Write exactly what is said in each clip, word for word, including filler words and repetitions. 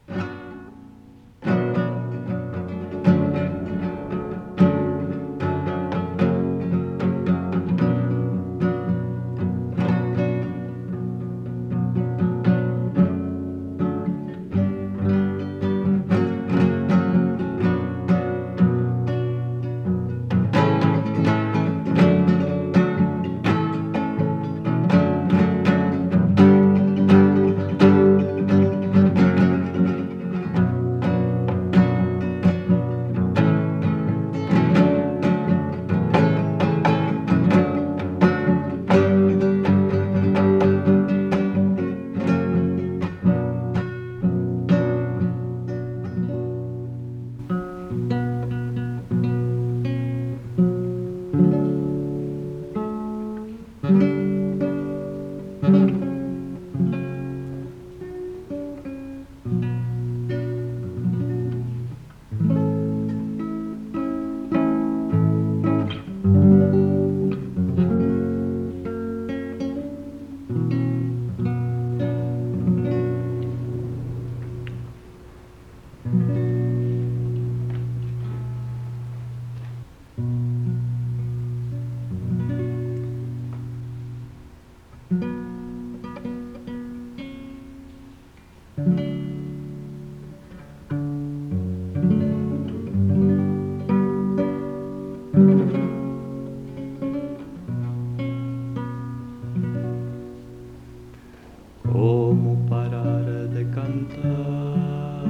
¿Cómo parar de cantar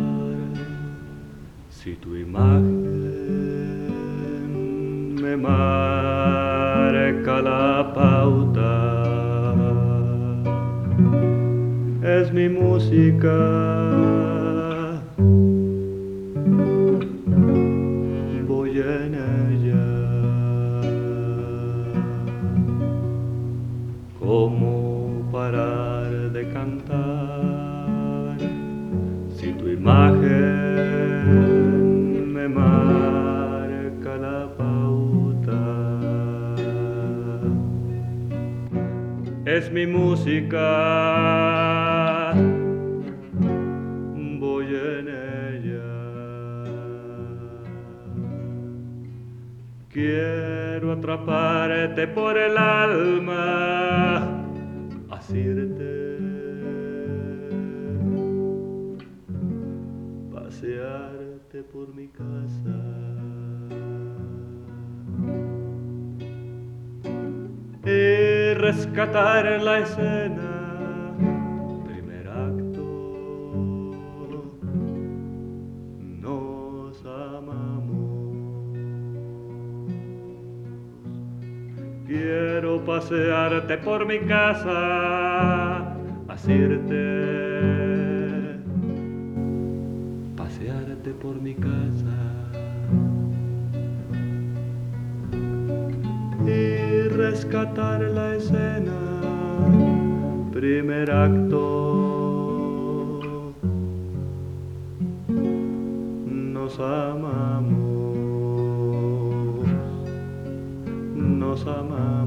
si tu imagen me marca la pauta? Es mi música, voy en ella. ¿Cómo parar de cantar si tu imagen me marca la pauta? Es mi música, voy en ella. Quiero atraparte por el alma, asirte, pasearte por mi casa y rescatar la escena, primer acto, nos amamos. Quiero pasearte por mi casa, asirte, pasearte por mi casa y rescatar la escena, primer acto, nos amamos, nos amamos.